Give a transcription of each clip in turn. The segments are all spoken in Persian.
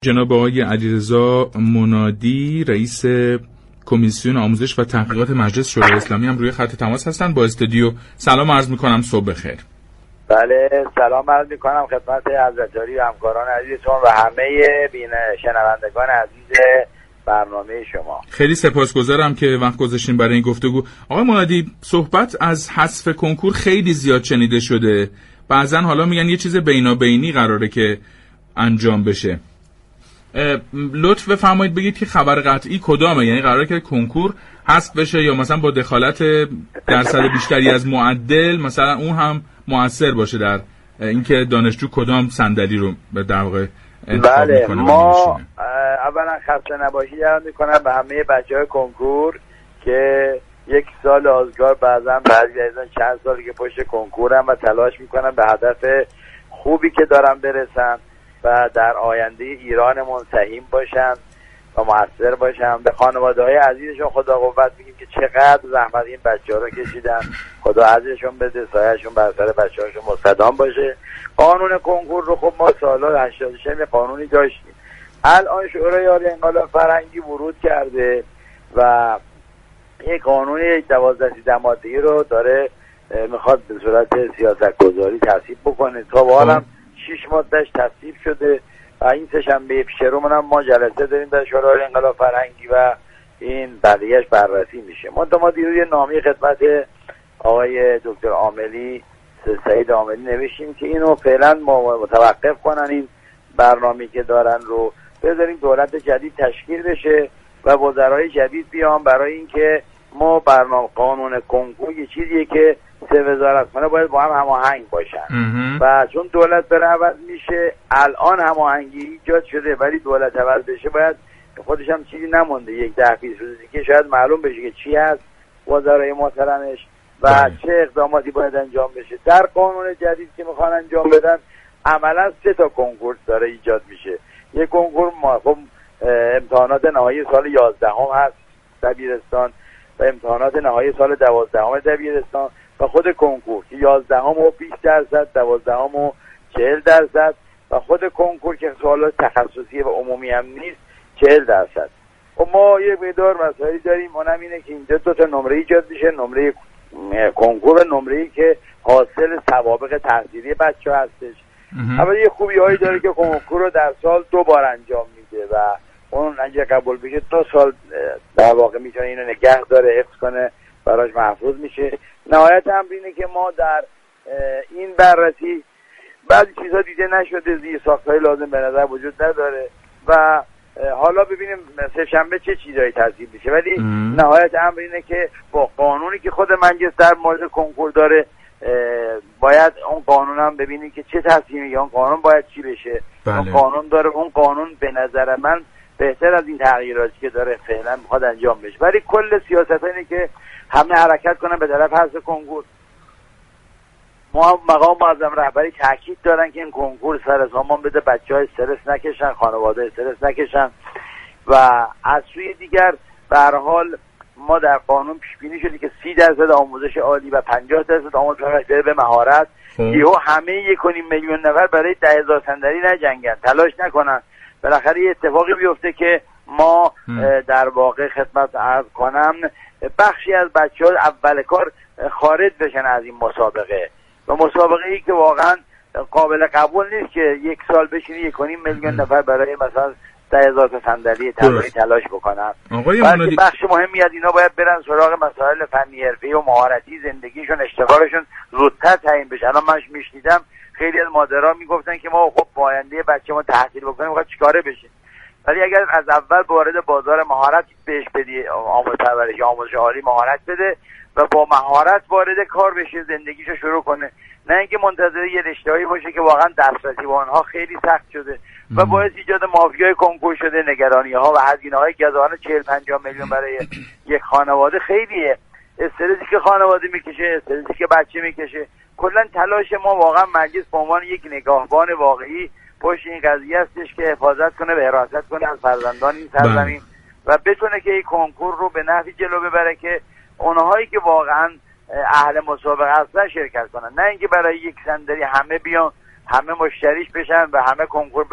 جناب آقای علیرضا منادی رئیس کمیسیون آموزش و تحقیقات مجلس شورای اسلامی هم روی خط تماس هستند با استودیو. سلام عرض می‌کنم، صبح بخیر. بله، سلام عرض می‌کنم خدمت حضرت‌عالی و همکاران عزیزتون و همه شنوندگان عزیز برنامه شما. خیلی سپاسگزارم که وقت گذاشتین برای این گفتگو. آقای منادی، صحبت از حذف کنکور خیلی زیاد شنیده شده. بعضن حالا میگن یه چیز بینابینی قراره که انجام بشه. لطف بفرمایید بگید که خبر قطعی کدامه؟ یعنی قراره که کنکور حذف بشه یا مثلا با دخالت درصد بیشتری از معدل مثلا اون هم مؤثر باشه در اینکه دانشجو کدام صندلی رو در واقع انتخاب بله، میکنه؟ ما اولا خسته نباشید یاد میکنم به همه بچهای کنکور که یک سال آزگار بعضی عزیزان چند سالی که پشت کنکورم و تلاش میکنم به هدف خوبی که دارم برسم و در آینده ایرانمون سهیم باشن و موثر باشن. به خانواده های عزیزشون خدا قوت میگیم که چقدر زحمت این بچه ها رو کشیدن. خدا عزیزشون بده، سایه‌شون بر سر بچه هاشون مستدام باشه. قانون کنکور رو خب ما سال‌ها 86 یه قانونی داشتیم. الان شورای عالی انقلاب فرهنگی ورود کرده و یک قانون 12 ماده‌ای رو داره میخواد به صورت سیاست‌گذاری تصویب بکنه. تا به حالا 6 مادهش تصویب شده و این سه‌شنبه پیش رو ما جلسه داریم در شورای انقلاب فرهنگی و این بقیه‌اش بررسی میشه. ما دیروز نامه خدمت آقای دکتر عاملی، سعید عاملی نوشتیم که اینو فعلا متوقف کنن، این برنامه‌ای که دارن رو بذاریم دولت جدید تشکیل بشه و وزرای جدید بیان، برای اینکه ما برنامه قانون کنکور یه چیزیه که سه وزارتخانه باید با هم هماهنگ باشن و چون دولت داره عوض میشه الان هماهنگی ایجاد شده، ولی دولت عوض بشه باید خودش هم چیزی نمونده، یک 10-20 روزی که شاید معلوم بشه که چی هست وزرای محترمش و چه اقداماتی باید انجام بشه. در قانون جدید که میخوان انجام بدن عملا 3 تا کنکور داره ایجاد میشه. یک کنکور خب امتحانات نهایی سال 11 هست دبیرستان و امتحانات نهایی سال 12 دبیرستان و خود کنکور که 11 و 20%، 12 و 40% و خود کنکور که سوالات تخصصی و عمومی هم نیست 40%. و ما یه مقدار مسائلی داریم، اونم اینه که اینجا 2 تا نمره ایجاد میشه، نمره کنکور و نمره‌ای که حاصل سوابق تحصیلی بچه هستش. اما یه خوبی‌هایی داره که کنکور رو در سال 2 بار انجام میده و اون اگه قبول بشه 2 سال در واقع میتونه اینو نگه داره، حفظ کنه، براش محفوظ میشه. نهایت امر اینه که ما در این بررسی بعضی چیزا دیده نشده، زیرساخت‌های لازم به نظر وجود نداره و حالا ببینیم سه‌شنبه چه چیزایی تصویب میشه، ولی نهایت امر اینه که با قانونی که خود مجلس در مورد کنکور داره باید اون قانون هم ببینیم که چه تصمیمی یا اون قانون باید چی بشه. اون قانون داره، اون قانون به نظر من بهتر از این تغییراتی که داره فعلا میخواد انجام بشه، ولی کل سیاست اینه که همه حرکت کنن به طرف حذف کنکور. مقام معظم رهبری تاکید دارن که این کنکور سر سامان بده، بچه‌ها استرس نکشن، خانواده استرس نکشن و از سوی دیگر به هر حال ما در قانون پیش بینی شده که 30% آموزش عالی و 50% آموزش بره به مهارت. یهو همه 1.5 میلیون نفر برای 10,000 صندلی نجنگن، تلاش نکنن، بالاخره یه اتفاقی بیفته که ما در واقع خدمت عرض کنم بخشی از بچه‌ها اول کار خارج بشن از این مسابقه و مسابقه ای که واقعا قابل قبول نیست که 1 سال بشینی 1.5 میلیون نفر برای مثلا 10,000 صندلی تلاش بکنن. بلکه بخش مهمی از اینا باید برن سراغ مسائل فنی حرفه‌ای و مهارتی، زندگیشون اشتغالشون زودتر تعیین بشه. الان من میشنیدم خیلی از مادرها میگفتن که ما خب با آینده بچه‌مون تحصیل بکنیم میخواد چیکاره بشه، ولی اگر از اول وارد بازار مهارت بهش بدی، آموزش پرورش آموزش عالی مهارت بده و با مهارت وارد کار بشه، زندگیشو شروع کنه، نه اینکه منتظر یه رشته‌ای باشه که واقعا دسترسی به اونها خیلی سخت شده و باعث ایجاد مافیای کنکور شده، نگرانی‌ها و هزینه‌های گزاران 40-50 میلیون برای یک خانواده خیلیه. استرسی که خانواده میکشه، استرسی که بچه میکشه. کلا تلاش ما واقعا مجلس به عنوان یک نگاهبان واقعی پشت این قضیه هستش که حفاظت کنه و حراست کنه از فرزندان این سرزمین و بتونه که این کنکور رو به نحوی جلو ببره که اونهایی که واقعا اهل مسابقه هستن شرکت کنن، نه اینکه برای یک صندلی همه بیان همه مشتریش بشن و همه کنکور بدن.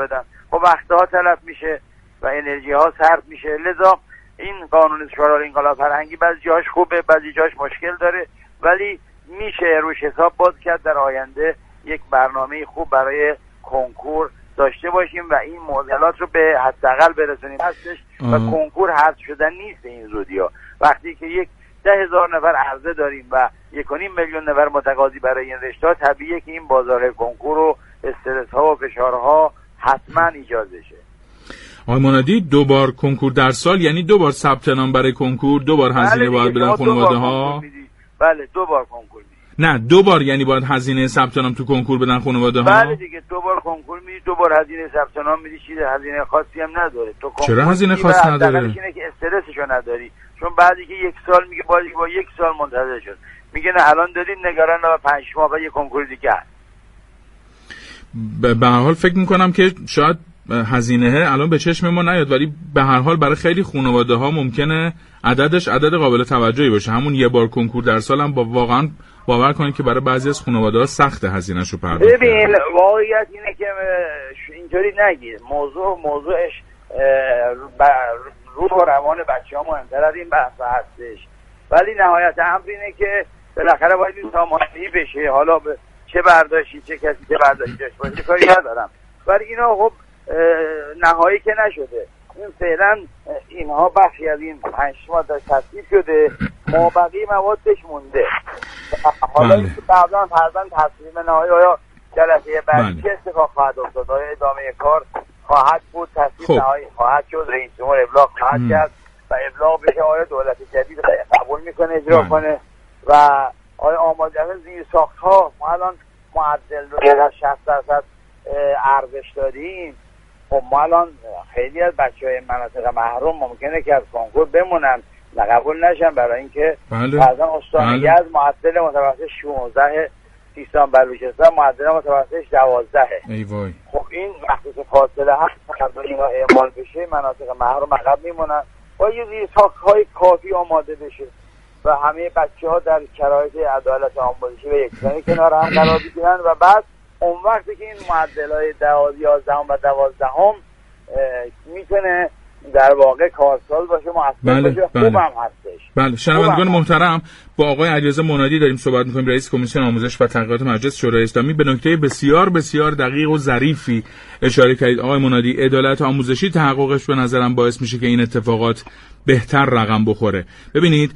خب وقتها تلف میشه و انرژی ها صرف میشه. لذا این قانون شورای انقلاب فرهنگی بعضی جاش خوبه، بعضی جاش مشکل داره، ولی میشه روش حساب باز کرد در آینده یک برنامه خوب برای کنکور داشته باشیم و این معضلات رو به حداقل برسونیم هستش و کنکور حذف شدن نیست این زودی‌ها. وقتی که 10,000 نفر عرضه داریم و 1.5 میلیون نفر متقاضی برای این رشته، طبیعیه که این بازار کنکور و استرس ها و فشارها حتما ایجاد بشه. آقای منادی 2 بار کنکور در سال یعنی 2 بار ثبت نام برای کنکور، 2 بار هزینه باید بدن خانواده ها؟ بله 2 بار کنکور میدی. نه 2 بار یعنی باید هزینه ثبت نام تو کنکور بدن خانواده ها؟ بله دیگه 2 بار کنکور میدی، 2 بار هزینه ثبت نام میدی، چیز هزینه خاصی هم نداره. تو چرا هزینه خاصی نداره؟ اینه که استرسشو نداری، چون بعدی که 1 سال میگه با 1 سال منتظر شد، میگه نه الان دارین نگران و 5 ماه و یه کنکور دیگه هست. به هر حال فکر میکنم که شاید هزینه الان به چشم ما نیاد، ولی به هر حال برای خیلی خانواده ها ممکنه عددش عدد قابل توجهی باشه. همون 1 بار کنکور در سال هم واقعا باور کنید که برای بعضی از خانواده ها سخت هزینه‌شو پرداخت. ببین واقعیت اینه که اینطوری نگید، موضوعش روح و روان بچه‌ها مهمتر از این بحث هستش، ولی نهایت امر اینه که بالاخره باید این سامانه‌ای بشه. حالا به چه برداشتی چه کسی چه برداشتی داشته باشه کاری ندارم، ولی اینا خب نهایی که نشده. این فعلا اینها بخشی از این 5 ماه داشت تصویب شده، مابقی موادش مونده. حالا این که بعدا تصویب نهایی آیا جلسه بعدی چه اتفاق خواهد افتاد؟ آیا ادامه کار خواهد بود؟ تصویب نهایی خواهد شد؟ رئیس جمهور ابلاغ خواهد کرد و ابلاغ بشه آیا دولت جدید قبول میکنه اجرا کنه و آیا آماده زیر ساخت ها ما الان معدل رو 60% ارزش داریم. خب ما الان خیلی از بچه‌های مناطق محروم ممکنه که از کنکور بمونن و قبول نشن، برای اینکه بعضا استان یزد معدل متوسط 16 سیستان بلوچستان معدل متوسطش 12. ای وای. خب این وقتی که فاصله هست تا اینا اعمال بشه مناطق محروم عقب میمونن. با یه زیرساخت‌های کافی آماده بشه و همه بچه‌ها در شرایط عدالت آموزشی و یکسانی کنار هم قرار بگیرن و بعد اون وقتی که این معدل‌های 11 و 12 میتونه در واقع کارسال باشه، مؤثر باشه، خوب هم هستش. بله شنوندگان محترم، با آقای علیرضا منادی داریم صحبت می‌کنیم، رئیس کمیسیون آموزش و تحقیقات مجلس شورای اسلامی. به نکته بسیار بسیار دقیق و ظریفی اشاره کردید آقای منادی. عدالت آموزشی تحققش به نظرم باعث میشه که این اتفاقات بهتر رقم بخوره. ببینید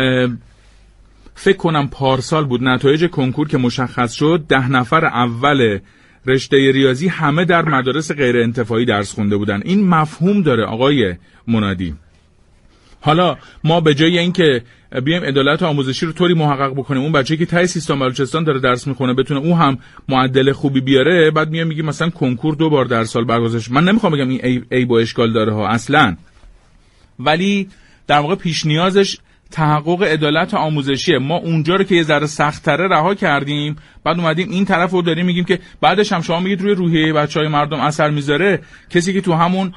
فکر کنم پارسال بود نتایج کنکور که مشخص شد، 10 نفر اول رشته ریاضی همه در مدارس غیر انتفاعی درس خونده بودن. این مفهوم داره آقای منادی. حالا ما به جای اینکه بیایم عدالت آموزشی رو طوری محقق بکنیم اون بچه‌ای که ته سیستان بلوچستان داره درس میخونه بتونه اون هم معدل خوبی بیاره، بعد میگیم مثلا کنکور 2 بار در سال برگزار. من نمیخوام بگم این عیب و اشکال داره ها اصلا، ولی در واقع پیش نیازش تحقق عدالت آموزشیه. ما اونجا رو که یه ذره سخت‌تره رها کردیم، بعد اومدیم این طرف رو داریم میگیم که بعدش هم شما میگید روی روحیه بچهای مردم اثر میذاره. کسی که تو همون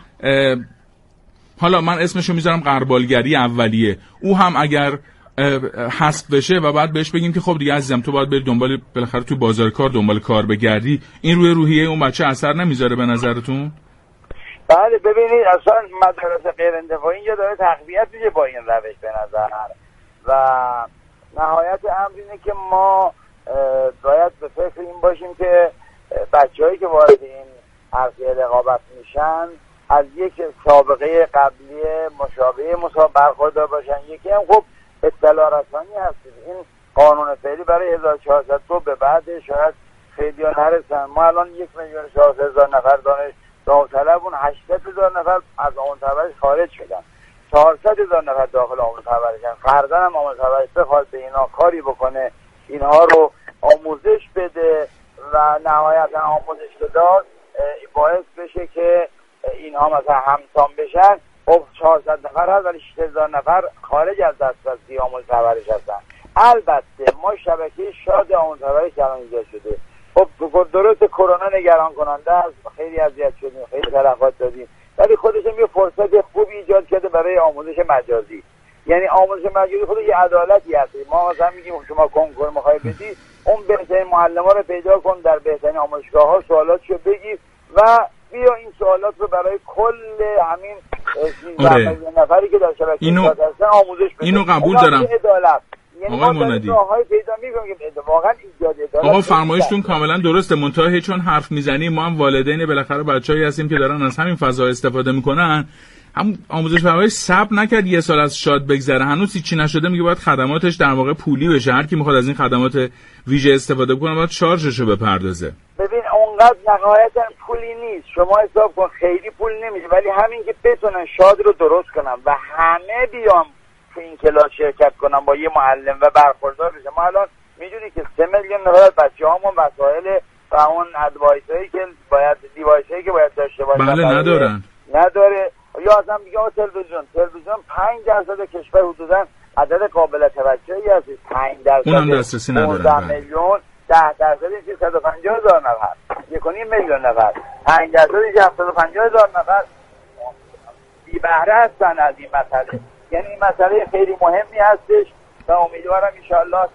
حالا من اسمشو میذارم غربالگری اولیه، او هم اگر حذف بشه و بعد بهش بگیم که خب دیگه عزیزم تو باید بری دنبال بالاخره تو بازار کار دنبال کار بگردی، این روی روحیه اون بچه اثر نمیذاره به نظرتون؟ بله ببینید اصلا مدارس غیر انتفاعی اینجا داره تقویت میشه با این روش به نظر و نهایت امر اینه که ما باید به فکر این باشیم که بچه‌هایی که وارد این عرصه رقابت میشن از یک سابقه قبلی مشابه برخوردار باشن. یکی هم خب اطلاع رسانی هست. این قانون فعلی برای 1402 به بعد شاید خیلی ها نرسن. ما الان 1,400,000 نفر داوطلب، اون 80,000 نفر از آموزش پرورش خارج شدن، 400,000 نفر داخل آموزش پرورشن. فردا هم آموزش پرورش بخواد به اینا کاری بکنه، اینها رو آموزش بده و نهایتا آموزش داد باعث بشه که اینها مثلا همسان بشن. خب 400 نفر هست ولی 6,000 نفر خارج از دسترسی آموزش پرورش هستن. البته ما شبکه شاد آموزش پرورش الان ایجاد شده. خب درست کرونا نگران کننده است، خیلی اذیت شدیم، خیلی تلفات دادیم، ولی خودش هم یه فرصت خوبی ایجاد کرده برای آموزش مجازی. یعنی آموزش مجازی خودش یه عدالتی هست. ما مثلا میگیم شما کنکور میخوای بدی، اون بهترین معلم‌ها رو پیدا کن در بهترین آموزشگاه‌ها، سوالاتشو بگیر و بیا این سوالات رو برای کل همین 13 میلیون نفری که در شبکه شاد هستن آموزش بده. اینو قبول دارم. یعنی ما راههای پیدا می‌کنیم که واقعا ایجاد عدالت. آقا فرمایشتون کاملا درسته، منتها چون حرف میزنیم ما هم والدین بالاخره بچه‌ای هستیم که دارن از همین فضا استفاده میکنن. هم آموزش پرورش صبر نکرد یه سال از شاد بگذره، هنوز چی نشده، میگه باید خدماتش در واقع پولی بشه، هر کی میخواد از این خدمات ویژه استفاده کنه باید شارژشو بپردازه. ببین اونقدر نهایتا پولی نیست، شما حساب کن خیلی پول نمیشه، ولی همین که بتونن شاد رو درست کنن و همه بیان تو این کلاس شرکت کنن با یه معلم و برخوردار بشه. ما الان میدونی که 3 میلیون نفر بچه‌هامون وسایل و اون ادوایسایی که باید دیوایسایی که باید داشته باشن نداره. یا اصلا میگه تلویزیون 5% کشور حدودا عدد قابل توجهی هست، 5% اونم دسترسی ندارن. 15 میلیون 10% این 150,000 نفر، 1.5 میلیون نفر، 5% این 750,000 نفر بی بهره هستن از این مسئله. یعنی این مسئله خیلی مهمی هستش و امیدوارم انشالله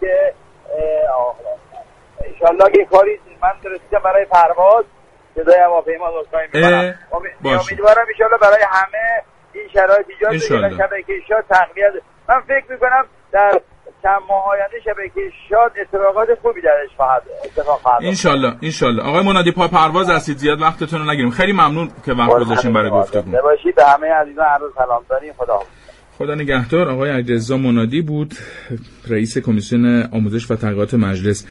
که کاری من رسیدم برای پرواز صدای هواپیما دوستای می‌کنم. امیدوارم انشالله برای همه این شرایط ایجاد بشه. شبکه شاد تقویت، من فکر می‌کنم در چند ماه آینده شبکه شاد اتفاقات خوبی درش اتفاق خواهد افتاد. انشالله. آقای منادی پای پرواز هستید، زیاد وقتتون رو نگیریم. خیلی ممنون که وقت گذاشتین برای گفتگو. باشید. به همه عزیزان عرض سلام داریم. خدا نگهدار. آقای علیرضا منادی بود، رئیس کمیسیون آموزش و تحقیقات مجلس.